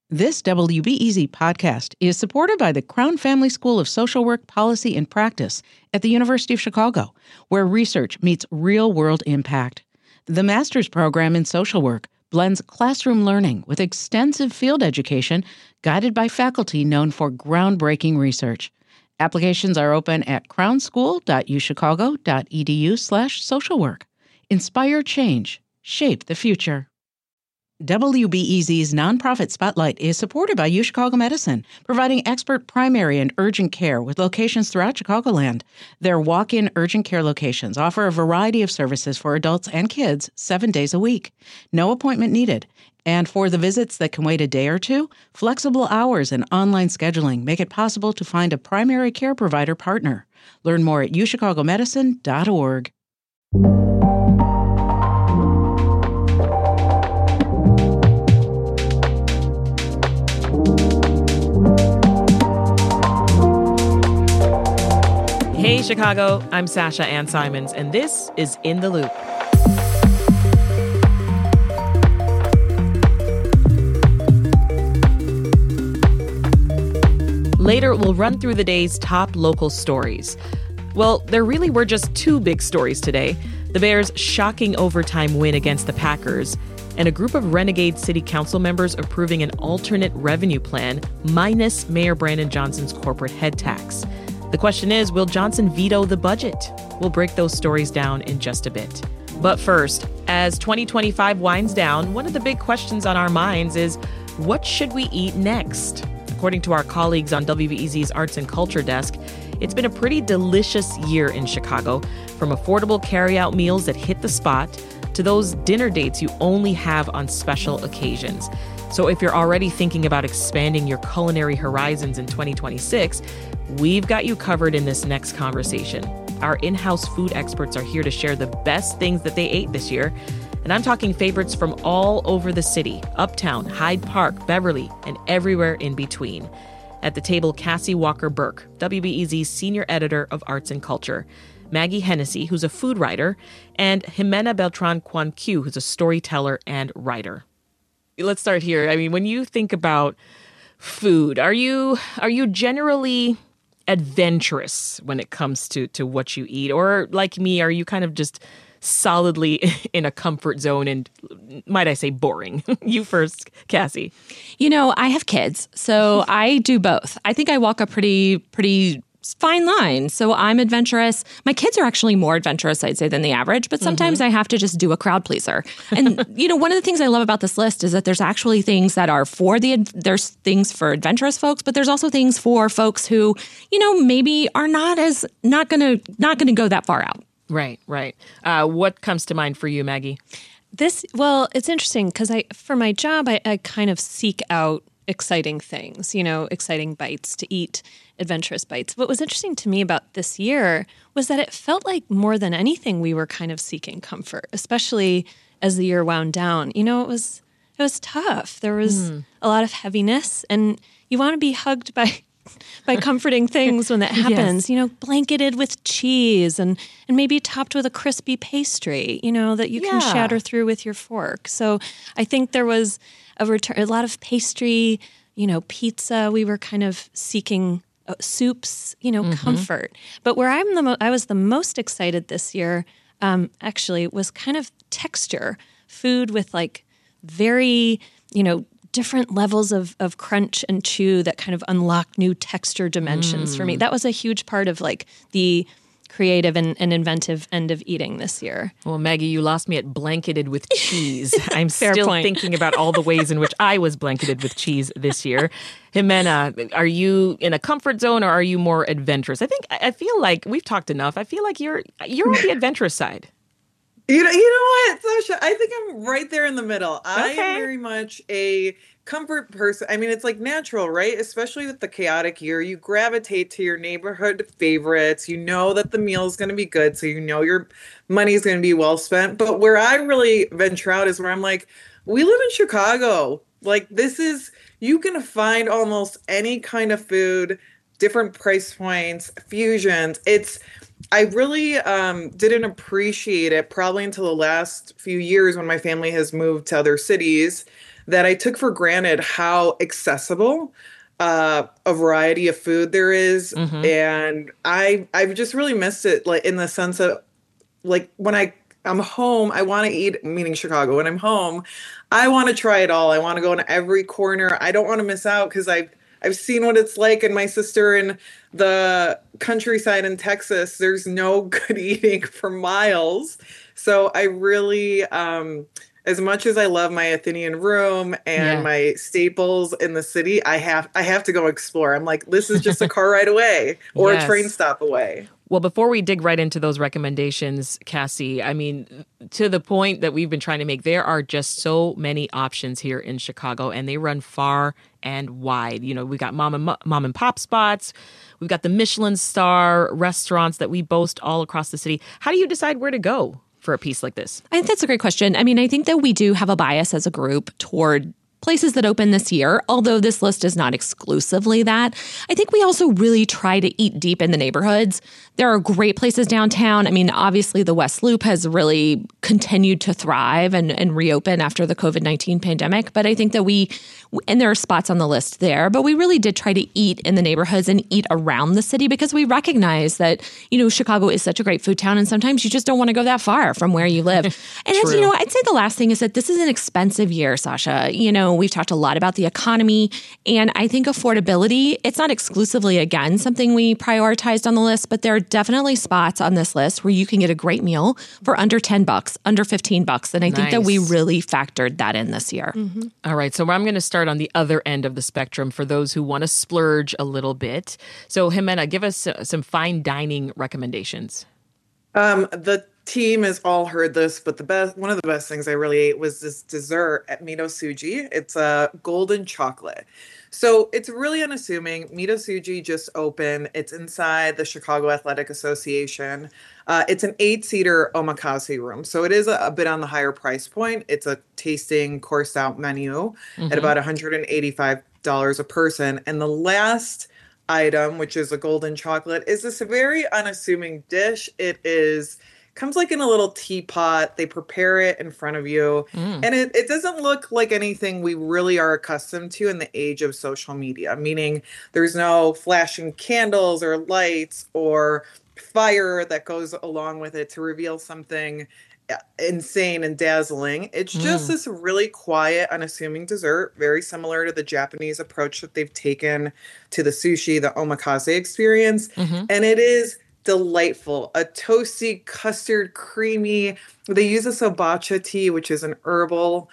This WBEZ podcast is supported by the Crown Family School of Social Work, Policy, and Practice at the University of Chicago, where research meets real-world impact. The master's program in social work blends classroom learning with extensive field education guided by faculty known for groundbreaking research. Applications are open at crownschool.uchicago.edu/socialwork. Inspire change. Shape the future. WBEZ's Nonprofit Spotlight is supported by UChicago Medicine, providing expert primary and urgent care with locations throughout Chicagoland. Their walk-in urgent care locations offer a variety of services for adults and kids 7 days a week. No appointment needed. And for the visits that can wait a day or two, flexible hours and online scheduling make it possible to find a primary care provider partner. Learn more at uchicagomedicine.org. Hey, Chicago, I'm Sasha Ann Simons, and this is In the Loop. Later, we'll run through the day's top local stories. Well, there really were just two big stories today. The Bears' shocking overtime win against the Packers, and a group of renegade city council members approving an alternate revenue plan minus Mayor Brandon Johnson's corporate head tax. The question is, will Johnson veto the budget? We'll break those stories down in just a bit. But first, as 2025 winds down, one of the big questions on our minds is, what should we eat next? According to our colleagues on WBEZ's Arts and Culture Desk, it's been a pretty delicious year in Chicago, from affordable carry-out meals that hit the spot to those dinner dates you only have on special occasions. So if you're already thinking about expanding your culinary horizons in 2026, we've got you covered in this next conversation. Our in-house food experts are here to share the best things that they ate this year. And I'm talking favorites from all over the city, Uptown, Hyde Park, Beverly, and everywhere in between. At the table, Cassie Walker-Burke, WBEZ's senior editor of arts and culture, Maggie Hennessy, who's a food writer, and Jimena Beltran-Cuanquiu, who's a storyteller and writer. Let's start here. I mean, when you think about food, are you generally adventurous when it comes to what you eat? Or like me, are you kind of just solidly in a comfort zone and, might I say, boring? You first, Cassie. You know, I have kids, so I do both. I think I walk a pretty fine line. So I'm adventurous. My kids are actually more adventurous, I'd say, than the average, but sometimes I have to just do a crowd pleaser. And, you know, one of the things I love about this list is that there's actually things that are there's things for adventurous folks, but there's also things for folks who, you know, maybe are not going to go that far out. Right. What comes to mind for you, Maggie? It's interesting because for my job, I kind of seek out exciting things, you know, exciting bites to eat, adventurous bites. What was interesting to me about this year was that it felt like more than anything we were kind of seeking comfort, especially as the year wound down. You know, it was tough. There was a lot of heaviness, and you want to be hugged by comforting things when that happens, yes. You know, blanketed with cheese and maybe topped with a crispy pastry, you know, that you can shatter through with your fork. So I think there was a lot of pastry, you know, pizza. We were kind of seeking soups, you know, comfort. But where I was the most excited this year, actually, was kind of texture. Food with like very, you know, different levels of crunch and chew that kind of unlock new texture dimensions for me. That was a huge part of like the creative and inventive end of eating this year. Well, Maggie, you lost me at blanketed with cheese. I'm still thinking about all the ways in which I was blanketed with cheese this year. Jimena, are you in a comfort zone or are you more adventurous? I feel like we've talked enough. I feel like you're on the adventurous side. You know what, Sasha? I think I'm right there in the middle. I am very much a comfort person. I mean, it's like natural, right? Especially with the chaotic year, you gravitate to your neighborhood favorites. You know that the meal is going to be good, so you know your money is going to be well spent. But where I really venture out is where I'm like, we live in Chicago. Like, you can find almost any kind of food, different price points, fusions. I really didn't appreciate it probably until the last few years when my family has moved to other cities, that I took for granted how accessible a variety of food there is. And I've just really missed it, like in the sense of like when I'm home, I want to eat, meaning Chicago. When I'm home, I want to try it all. I want to go in every corner. I don't want to miss out because I've seen what it's like. And my sister in the countryside in Texas, there's no good eating for miles. So I really, as much as I love my Athenian room and my staples in the city, I have to go explore. I'm like, this is just a car ride away or a train stop away. Well, before we dig right into those recommendations, Cassie, I mean, to the point that we've been trying to make, there are just so many options here in Chicago, and they run far and wide. You know, we got mom and pop spots. We've got the Michelin star restaurants that we boast all across the city. How do you decide where to go for a piece like this? I think that's a great question. I mean, I think that we do have a bias as a group toward places that open this year, although this list is not exclusively that. I think we also really try to eat deep in the neighborhoods. There are great places downtown. I mean, obviously the West Loop has really continued to thrive and reopen after the COVID-19 pandemic. But I think that and there are spots on the list there, but we really did try to eat in the neighborhoods and eat around the city because we recognize that, Chicago is such a great food town and sometimes you just don't want to go that far from where you live. And I'd say the last thing is that this is an expensive year, Sasha. We've talked a lot about the economy, and I think affordability, it's not exclusively, again, something we prioritized on the list, but there are definitely spots on this list where you can get a great meal for under $10, under $15. And I think that we really factored that in this year. All right. So I'm going to start on the other end of the spectrum for those who want to splurge a little bit. So Jimena, give us some fine dining recommendations. The team has all heard this, but one of the best things I really ate was this dessert at Mito Suji. It's a golden chocolate. So it's really unassuming. Mito Suji just opened. It's inside the Chicago Athletic Association. It's an 8-seater omakase room. So it is a bit on the higher price point. It's a tasting coursed out menu at about $185 a person. And the last item, which is a golden chocolate, is this very unassuming dish. It comes like in a little teapot. They prepare it in front of you. And it doesn't look like anything we really are accustomed to in the age of social media, meaning there's no flashing candles or lights or fire that goes along with it to reveal something insane and dazzling. It's just this really quiet, unassuming dessert, very similar to the Japanese approach that they've taken to the sushi, the omakase experience. And it is delightful. A toasty, custard, creamy. They use a sobacha tea, which is an herbal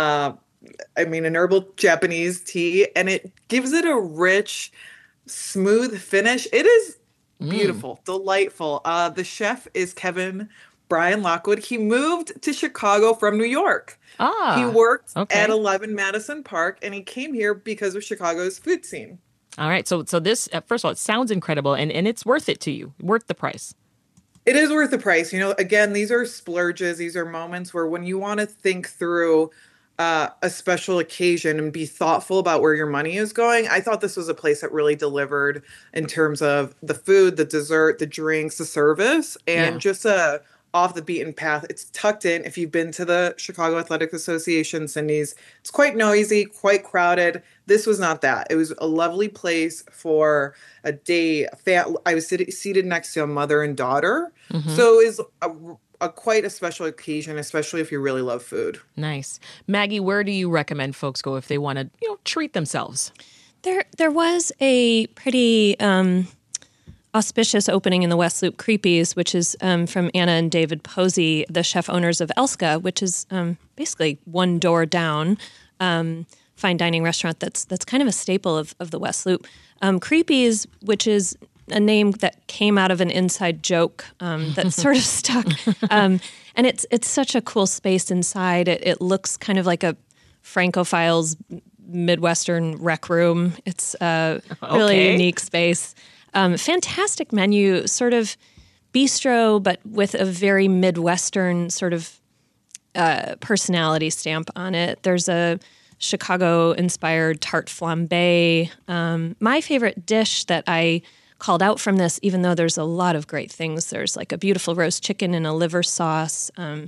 Japanese tea, and it gives it a rich, smooth finish. It is beautiful, delightful. The chef is Brian Lockwood. He moved to Chicago from New York. He worked at 11 Madison Park, and he came here because of Chicago's food scene. All right. So this, first of all, it sounds incredible, and it's worth it to you, worth the price. It is worth the price. Again, these are splurges. These are moments where when you want to think through a special occasion and be thoughtful about where your money is going, I thought this was a place that really delivered in terms of the food, the dessert, the drinks, the service, and just off the beaten path. It's tucked in. If you've been to the Chicago Athletic Association, Cindy's, it's quite noisy, quite crowded. This was not that. It was a lovely place for a day. I was seated next to a mother and daughter. So it was quite a special occasion, especially if you really love food. Nice. Maggie, where do you recommend folks go if they want to, treat themselves? There was a pretty auspicious opening in the West Loop, Creepy's, which is from Anna and David Posey, the chef owners of Elska, which is basically one door down, fine dining restaurant that's kind of a staple of the West Loop. Creepy's, which is a name that came out of an inside joke that sort of stuck. And it's such a cool space inside. It looks kind of like a Francophile's Midwestern rec room. It's a really unique space. Fantastic menu, sort of bistro, but with a very Midwestern sort of personality stamp on it. There's a Chicago-inspired tarte flambe. My favorite dish that I called out from this, even though there's a lot of great things, there's like a beautiful roast chicken and a liver sauce,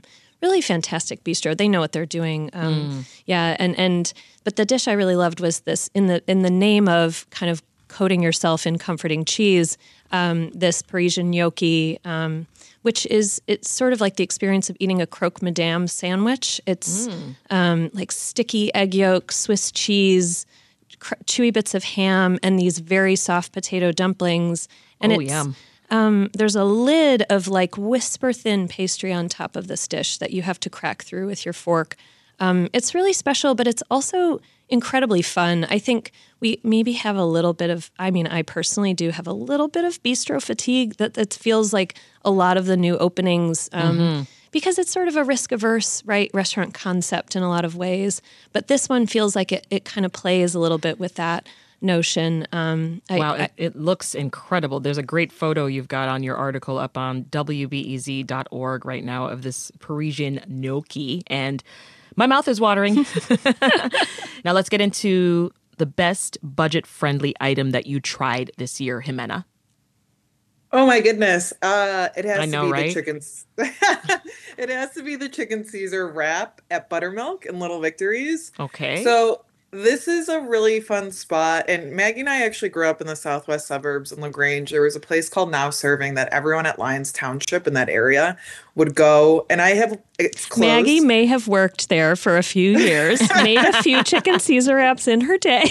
really fantastic bistro. They know what they're doing. Yeah, but the dish I really loved was this in the name of kind of coating yourself in comforting cheese. This Parisian gnocchi, which it's sort of like the experience of eating a croque madame sandwich. It's like sticky egg yolk, Swiss cheese, chewy bits of ham, and these very soft potato dumplings. And yum. There's a lid of like whisper thin pastry on top of this dish that you have to crack through with your fork. It's really special, but it's also incredibly fun. I think we maybe have a little bit of, I personally do have a little bit of bistro fatigue that feels like a lot of the new openings, because it's sort of a risk-averse, right, restaurant concept in a lot of ways. But this one feels like it kind of plays a little bit with that notion. It looks incredible. There's a great photo you've got on your article up on WBEZ.org right now of this Parisian gnocchi, and my mouth is watering. Now let's get into the best budget-friendly item that you tried this year, Jimena. Oh my goodness. It has to be right? the chicken. It has to be the chicken Caesar wrap at Buttermilk and Little Victories. Okay. So this is a really fun spot. And Maggie and I actually grew up in the southwest suburbs in LaGrange. There was a place called Now Serving that everyone at Lyons Township in that area would go. And it's closed. Maggie may have worked there for a few years, made a few chicken Caesar wraps in her day.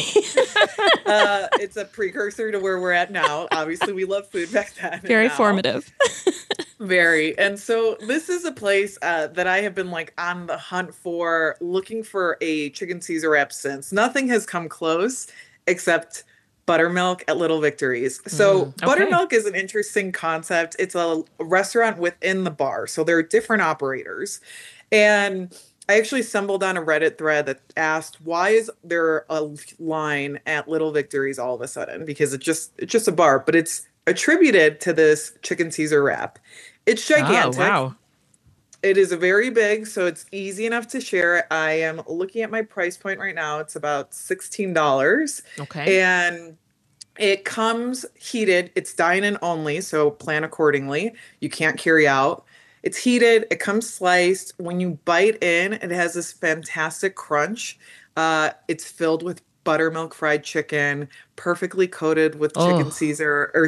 It's a precursor to where we're at now. Obviously, we love food back then. Very formative. Very. And so this is a place that I have been like on the hunt for, looking for a chicken Caesar wrap since. Nothing has come close except Buttermilk at Little Victories. So Buttermilk is an interesting concept. It's a restaurant within the bar. So there are different operators. And I actually stumbled on a Reddit thread that asked, why is there a line at Little Victories all of a sudden? Because it's just a bar, but it's attributed to this chicken Caesar wrap. It's gigantic. Oh, wow. It is very big, so it's easy enough to share. I am looking at my price point right now. It's about $16. Okay. And it comes heated. It's dine-in only, so plan accordingly. You can't carry out. It's heated. It comes sliced. When you bite in, it has this fantastic crunch. It's filled with buttermilk fried chicken, perfectly coated with chicken Caesar or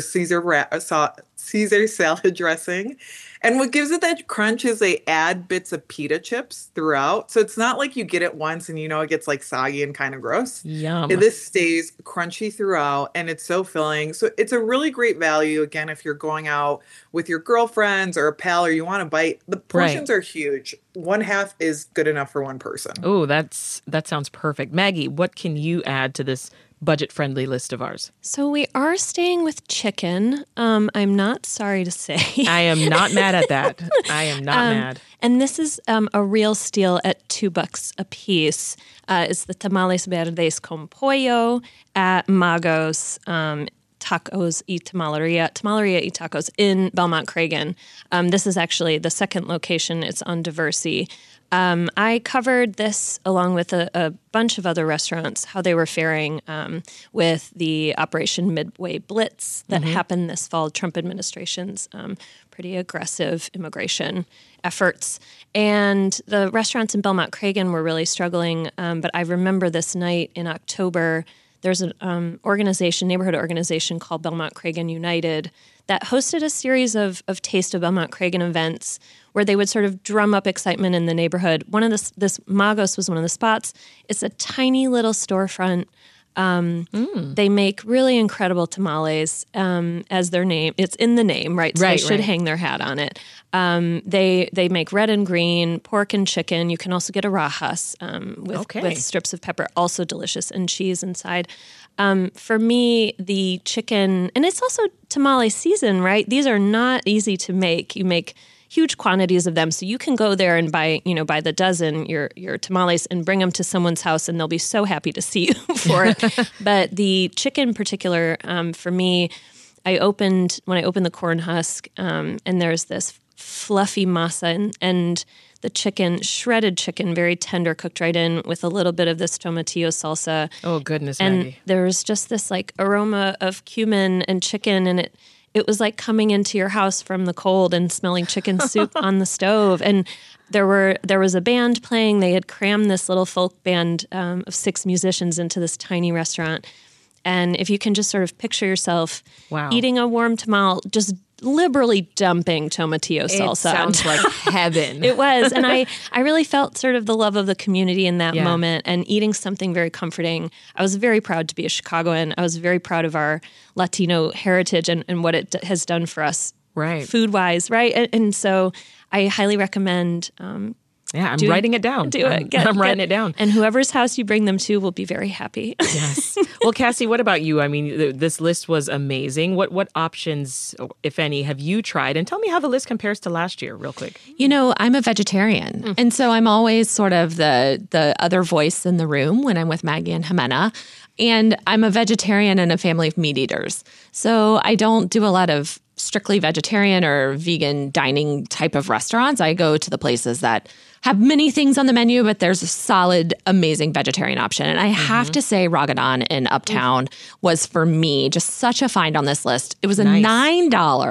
Caesar salad dressing. And what gives it that crunch is they add bits of pita chips throughout. So it's not like you get it once and it gets like soggy and kind of gross. Yum. This stays crunchy throughout and it's so filling. So it's a really great value. Again, if you're going out with your girlfriends or a pal or you want to bite, the portions are huge. 1/2 is good enough for one person. Oh, that sounds perfect. Maggie, what can you add to this budget-friendly list of ours? So we are staying with chicken. I'm not sorry to say. I am not mad at that. I am not mad. And this is a real steal at $2 a piece. It's the tamales verdes con pollo at Magos Tacos y Tamaleria y Tacos in Belmont Cragen. This is actually the second location. It's on Diversey. I covered this along with a bunch of other restaurants, how they were faring with the Operation Midway Blitz that happened this fall, Trump administration's pretty aggressive immigration efforts. And the restaurants in Belmont Cragen were really struggling. But I remember this night in October, there's an neighborhood organization called Belmont Cragen United that hosted a series of Taste of Belmont Cragen events where they would sort of drum up excitement in the neighborhood. This Magos was one of the spots. It's a tiny little storefront. They make really incredible tamales, as their name. It's in the name, right? So they should hang their hat on it. They make red and green, pork and chicken. You can also get a rajas with strips of pepper, also delicious, and cheese inside. For me, the chicken, and it's also tamale season, right? These are not easy to make. You make huge quantities of them, so you can go there and buy the dozen your tamales and bring them to someone's house, and they'll be so happy to see you for it. But the chicken, in particular, for me, when I opened the corn husk, and there's this fluffy masa and the chicken, shredded chicken, very tender, cooked right in with a little bit of this tomatillo salsa. Oh goodness, and Maggie! There's just this like aroma of cumin and chicken, and it was like coming into your house from the cold and smelling chicken soup on the stove. And there was a band playing. They had crammed this little folk band of 6 musicians into this tiny restaurant. And if you can just sort of picture yourself eating a warm tamal, just liberally dumping tomatillo salsa. It sounds like heaven. It was. And I really felt sort of the love of the community in that moment and eating something very comforting. I was very proud to be a Chicagoan. I was very proud of our Latino heritage and what it has done for us food-wise, right? And so I highly recommend I'm writing it down. I'm writing it down. And whoever's house you bring them to will be very happy. Yes. Well, Cassie, what about you? I mean, this list was amazing. What options, if any, have you tried? And tell me how the list compares to last year, real quick. You know, I'm a vegetarian. And so I'm always sort of the other voice in the room when I'm with Maggie and Jimena. And I'm a vegetarian in a family of meat eaters. So I don't do a lot of strictly vegetarian or vegan dining type of restaurants. I go to the places that have many things on the menu, but there's a solid, amazing vegetarian option. And I have to say Ragadan in Uptown was, for me, just such a find on this list. It was a $9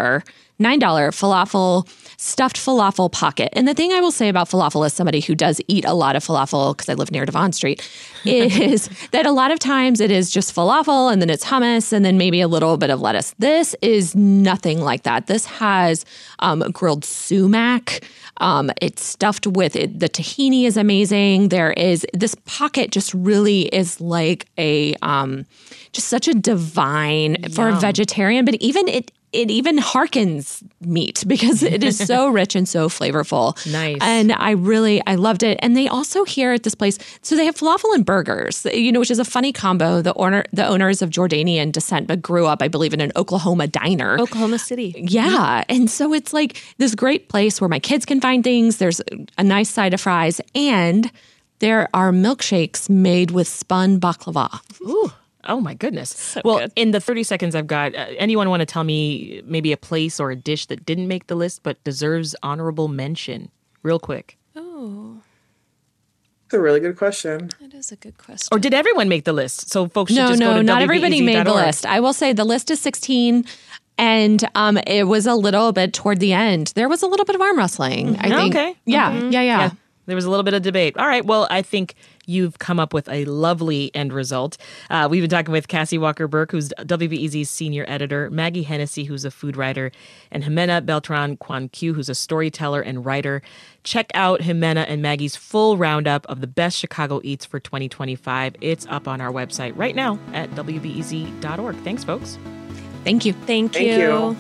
falafel, stuffed falafel pocket. And the thing I will say about falafel as somebody who does eat a lot of falafel, because I live near Devon Street, is that a lot of times it is just falafel and then it's hummus and then maybe a little bit of lettuce. This is nothing like that. This has grilled sumac. It's stuffed with it. The tahini is amazing. This pocket just really is like just such a divine for a vegetarian, but even it even harkens meat because it is so rich and so flavorful. Nice. And I loved it. And they also here at this place, so they have falafel and burgers, which is a funny combo. The owners of Jordanian descent, but grew up, I believe, in an Oklahoma diner. Oklahoma City. Yeah. And so it's like this great place where my kids can find things. There's a nice side of fries. And there are milkshakes made with spun baklava. Ooh. Oh, my goodness. So well, good. In the 30 seconds I've got, anyone want to tell me maybe a place or a dish that didn't make the list but deserves honorable mention? Real quick. Oh, It's a really good question. that is a good question. Or did everyone make the list? So folks should just go to not everybody made the WBEZ.org. list. I will say the list is 16. And it was a little bit toward the end. There was a little bit of arm wrestling, I think. Okay. Yeah. There was a little bit of debate. All right. Well, I think you've come up with a lovely end result. We've been talking with Cassie Walker-Burke, who's WBEZ's senior editor, Maggie Hennessy, who's a food writer, and Jimena Beltran-Cuanquiu, who's a storyteller and writer. Check out Jimena and Maggie's full roundup of the best Chicago eats for 2025. It's up on our website right now at WBEZ.org. Thanks, folks. Thank you. Thank you.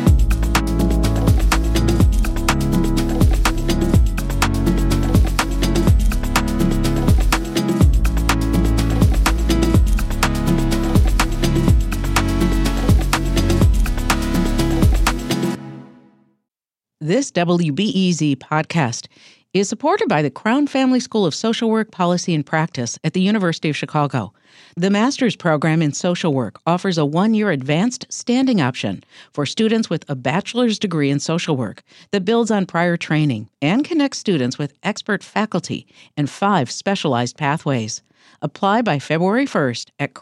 This WBEZ podcast is supported by the Crown Family School of Social Work, Policy, and Practice at the University of Chicago. The master's program in social work offers a 1-year advanced standing option for students with a bachelor's degree in social work that builds on prior training and connects students with expert faculty and 5 specialized pathways. Apply by February 1st at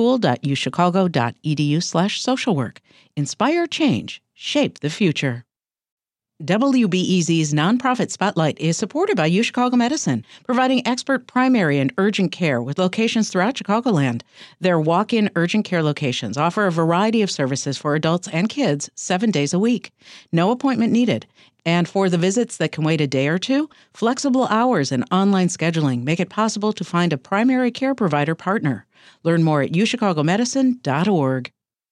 crownschool.uchicago.edu/socialwork. Inspire change. Shape the future. WBEZ's Nonprofit Spotlight is supported by UChicago Medicine, providing expert primary and urgent care with locations throughout Chicagoland. Their walk-in urgent care locations offer a variety of services for adults and kids 7 days a week. No appointment needed. And for the visits that can wait a day or two, flexible hours and online scheduling make it possible to find a primary care provider partner. Learn more at uchicagomedicine.org.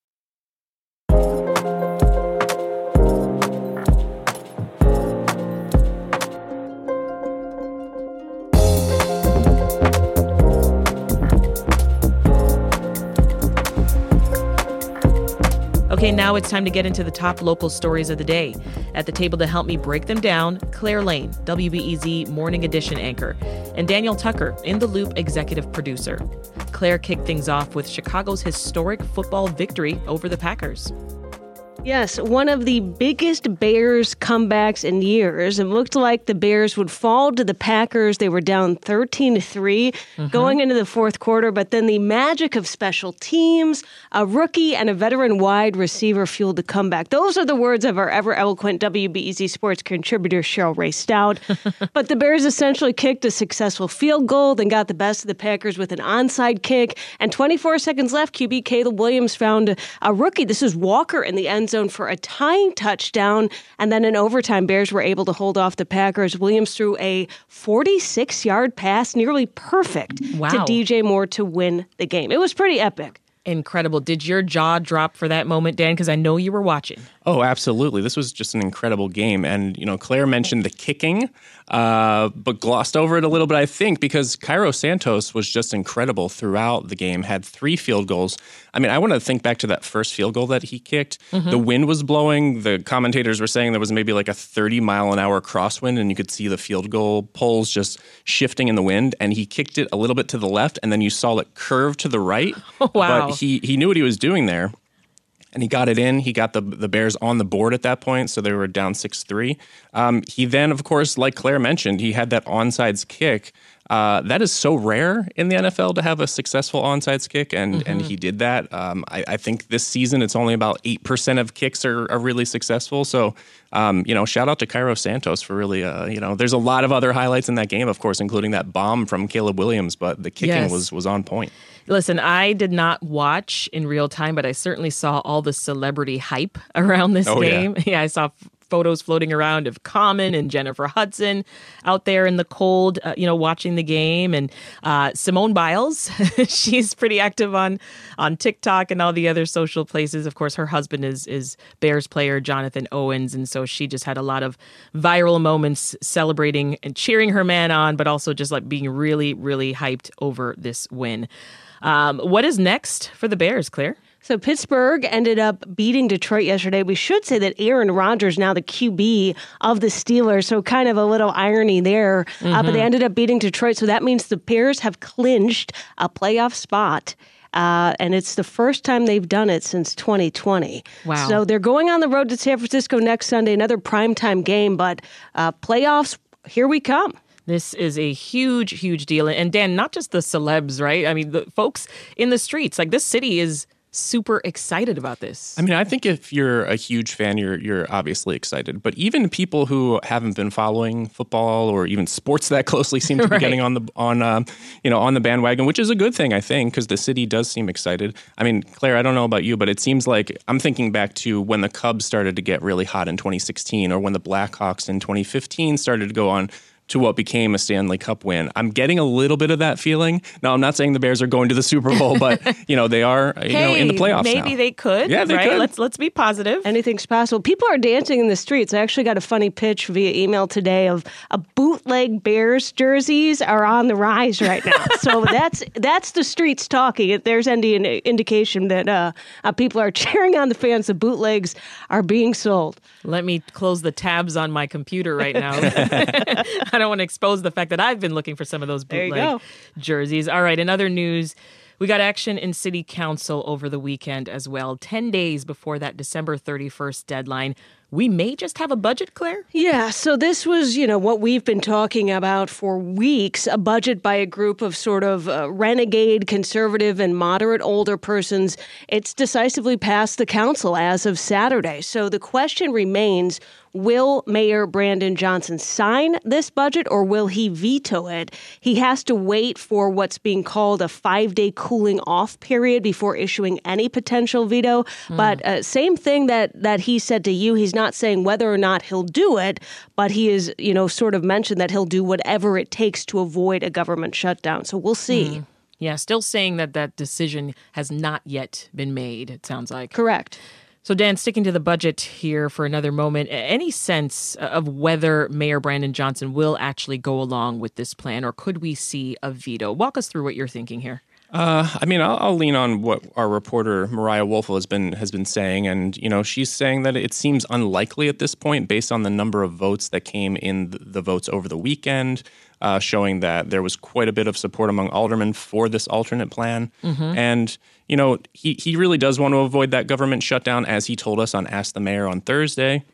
Okay, now it's time to get into the top local stories of the day. At the table to help me break them down, Claire Lane, WBEZ Morning Edition anchor, and Daniel Tucker, In the Loop executive producer. Claire kicked things off with Chicago's historic football victory over the Packers. Yes, one of the biggest Bears comebacks in years. It looked like the Bears would fall to the Packers. They were down 13-3 going into the fourth quarter, but then the magic of special teams, a rookie and a veteran wide receiver fueled the comeback. Those are the words of our ever-eloquent WBEZ sports contributor, Cheryl Ray Stout. But the Bears essentially kicked a successful field goal, then got the best of the Packers with an onside kick, and 24 seconds left, QB Caleb Williams found a rookie. This is Walker in the end zone for a tying touchdown, and then in overtime, Bears were able to hold off the Packers. Williams threw a 46-yard pass, nearly perfect, to DJ Moore to win the game. It was pretty epic. Incredible. Did your jaw drop for that moment, Dan? Because I know you were watching. Oh, absolutely. This was just an incredible game. And, Claire mentioned the kicking, but glossed over it a little bit, I think, because Cairo Santos was just incredible throughout the game, had 3 field goals. I mean, I want to think back to that first field goal that he kicked. The wind was blowing. The commentators were saying there was maybe like a 30-mile-an-hour crosswind, and you could see the field goal poles just shifting in the wind. And he kicked it a little bit to the left, and then you saw it curve to the right. Oh, wow. But he knew what he was doing there. And he got it in. He got the Bears on the board at that point, so they were down 6-3. He then, of course, like Claire mentioned, he had that onside kick. That is so rare in the NFL to have a successful onside kick, and he did that. I think this season it's only about 8% of kicks are really successful. So, shout out to Cairo Santos for really, there's a lot of other highlights in that game, of course, including that bomb from Caleb Williams, but the kicking was on point. Listen, I did not watch in real time, but I certainly saw all the celebrity hype around this game. Yeah, I saw photos floating around of Common and Jennifer Hudson out there in the cold, watching the game. And Simone Biles, she's pretty active on TikTok and all the other social places. Of course, her husband is Bears player Jonathan Owens. And so she just had a lot of viral moments celebrating and cheering her man on, but also just like being really, really hyped over this win. What is next for the Bears, Claire? So Pittsburgh ended up beating Detroit yesterday. We should say that Aaron Rodgers now the QB of the Steelers, so kind of a little irony there. But they ended up beating Detroit, so that means the Bears have clinched a playoff spot. And it's the first time they've done it since 2020. Wow. So they're going on the road to San Francisco next Sunday, another primetime game, but playoffs, here we come. This is a huge, huge deal. And Dan, not just the celebs, right? I mean, the folks in the streets, like this city is super excited about this. I mean, I think if you're a huge fan, you're obviously excited. But even people who haven't been following football or even sports that closely seem to be getting on the bandwagon, which is a good thing, I think, because the city does seem excited. I mean, Claire, I don't know about you, but it seems like I'm thinking back to when the Cubs started to get really hot in 2016, or when the Blackhawks in 2015 started to go on to what became a Stanley Cup win. I'm getting a little bit of that feeling. Now, I'm not saying the Bears are going to the Super Bowl, but they are in the playoffs maybe now. They could. Yeah, they could. Let's be positive. Anything's possible. People are dancing in the streets. I actually got a funny pitch via email today of a bootleg Bears jerseys are on the rise right now. So that's the streets talking. If there's any indication that people are cheering on the fans, the bootlegs are being sold. Let me close the tabs on my computer right now. I don't want to expose the fact that I've been looking for some of those bootleg jerseys. All right, in other news, we got action in City Council over the weekend as well. 10 days before that December 31st deadline. We may just have a budget, Claire? Yeah, so this was, what we've been talking about for weeks, a budget by a group of sort of renegade, conservative, and moderate older persons. It's decisively passed the council as of Saturday. So the question remains, will Mayor Brandon Johnson sign this budget or will he veto it? He has to wait for what's being called a 5-day cooling off period before issuing any potential veto. But same thing that he said to you, he's not saying whether or not he'll do it, but he is, sort of mentioned that he'll do whatever it takes to avoid a government shutdown. So we'll see. Yeah, still saying that decision has not yet been made, it sounds like. Correct. So, Dan, sticking to the budget here for another moment, any sense of whether Mayor Brandon Johnson will actually go along with this plan, or could we see a veto? Walk us through what you're thinking here. I'll lean on what our reporter Mariah Wolfel has been saying, and she's saying that it seems unlikely at this point, based on the number of votes that came in the votes over the weekend, showing that there was quite a bit of support among aldermen for this alternate plan. Mm-hmm. And he really does want to avoid that government shutdown, as he told us on Ask the Mayor on Thursday.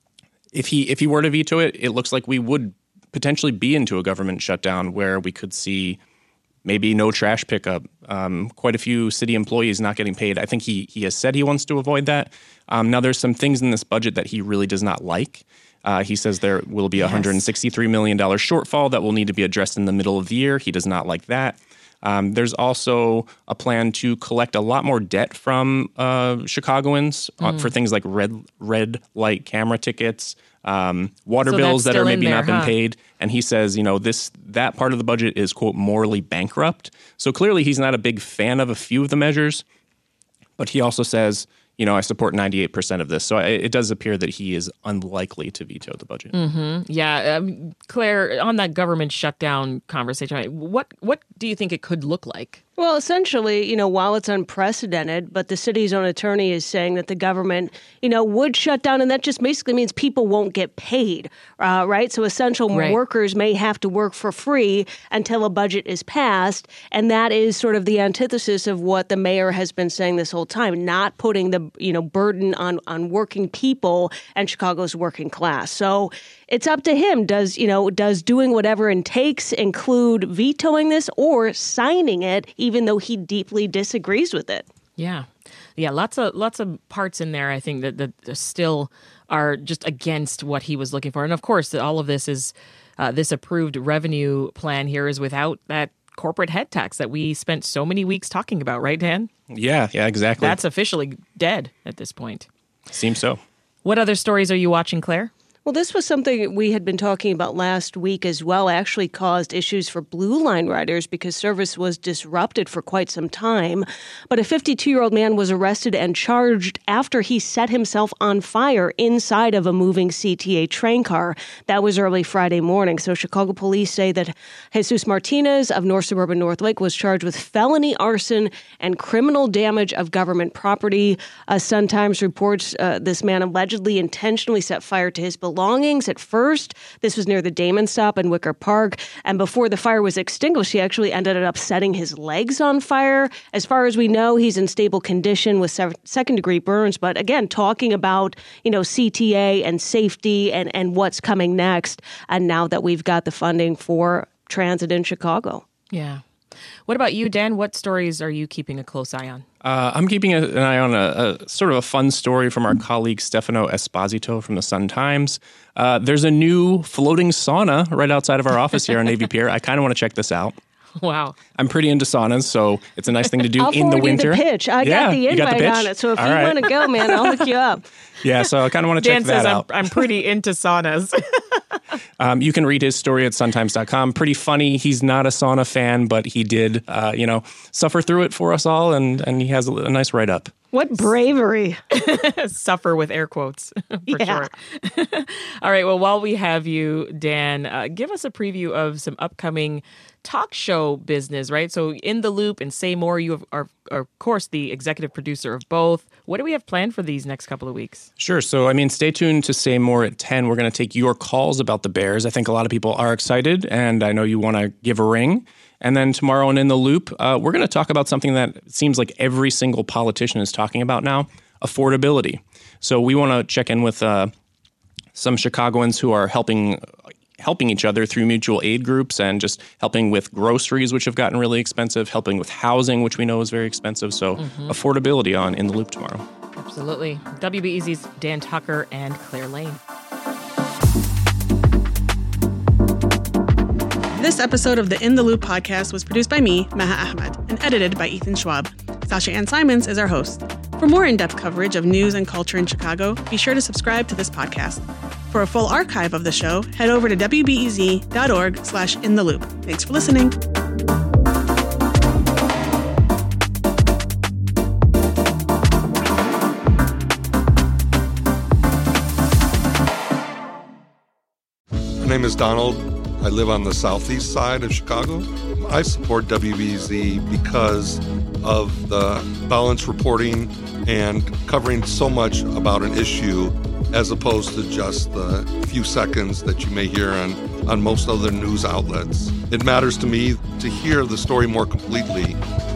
If he were to veto it, it looks like we would potentially be into a government shutdown where we could see maybe no trash pickup, quite a few city employees not getting paid. I think he has said he wants to avoid that. Now, there's some things in this budget that he really does not like. He says there will be a $163 million shortfall that will need to be addressed in the middle of the year. He does not like that. There's also a plan to collect a lot more debt from Chicagoans for things like red light camera tickets, water bills that are maybe not been paid. And he says, that part of the budget is, quote, morally bankrupt. So clearly he's not a big fan of a few of the measures. But he also says, I support 98% of this. So it does appear that he is unlikely to veto the budget. Mm-hmm. Yeah. Claire, on that government shutdown conversation, what do you think it could look like? Well, essentially, while it's unprecedented, but the city's own attorney is saying that the government, would shut down, and that just basically means people won't get paid, right? So essential workers may have to work for free until a budget is passed, and that is sort of the antithesis of what the mayor has been saying this whole time, not putting the, burden on working people and Chicago's working class. So it's up to him. Does doing whatever it takes include vetoing this or signing it, even though he deeply disagrees with it? Yeah. Lots of parts in there, I think, that still are just against what he was looking for. And of course, all of this is this approved revenue plan here is without that corporate head tax that we spent so many weeks talking about, right, Dan? Yeah, exactly. That's officially dead at this point. Seems so. What other stories are you watching, Claire? Well, this was something we had been talking about last week as well. Actually caused issues for Blue Line riders because service was disrupted for quite some time. But a 52-year-old man was arrested and charged after he set himself on fire inside of a moving CTA train car. That was early Friday morning. So Chicago police say that Jesus Martinez of North Suburban North Lake was charged with felony arson and criminal damage of government property. Sun-Times reports this man allegedly intentionally set fire to his belongings. At first, this was near the Damon stop in Wicker Park, and before the fire was extinguished, he actually ended up setting his legs on fire. As far as we know, he's in stable condition with second-degree burns, but again, talking about, CTA and safety and what's coming next, and now that we've got the funding for transit in Chicago. Yeah. What about you, Dan? What stories are you keeping a close eye on? I'm keeping an eye on a sort of a fun story from our colleague Stefano Esposito from the Sun-Times. There's a new floating sauna right outside of our office here on Navy Pier. I kind of want to check this out. Wow. I'm pretty into saunas, so it's a nice thing to do I'll in the winter. You the pitch. I got the invite on it, so if you want to go, man, I'll hook you up. Yeah, so I kind of want to check that out. I'm pretty into saunas. You can read his story at suntimes.com. Pretty funny. He's not a sauna fan, but he did, suffer through it for us all, and he has a nice write-up. What bravery. Suffer with air quotes, for sure. All right, well, while we have you, Dan, give us a preview of some upcoming talk show business, right? So In the Loop and Say More, you are, of course, the executive producer of both. What do we have planned for these next couple of weeks? Sure. So, stay tuned to Say More at 10. We're going to take your calls about the Bears. I think a lot of people are excited, and I know you want to give a ring. And then tomorrow on In the Loop, we're going to talk about something that seems like every single politician is talking about now, affordability. So we want to check in with some Chicagoans who are helping each other through mutual aid groups and just helping with groceries, which have gotten really expensive, helping with housing, which we know is very expensive. So affordability on In the Loop tomorrow. Absolutely. WBEZ's Dan Tucker and Claire Lane. This episode of the In the Loop podcast was produced by me, Maha Ahmed, and edited by Ethan Schwab. Sasha Ann Simons is our host. For more in-depth coverage of news and culture in Chicago, be sure to subscribe to this podcast. For a full archive of the show, head over to wbez.org/intheloop. Thanks for listening. My name is Donald. I live on the southeast side of Chicago. I support WBZ because of the balanced reporting and covering so much about an issue as opposed to just the few seconds that you may hear on most other news outlets. It matters to me to hear the story more completely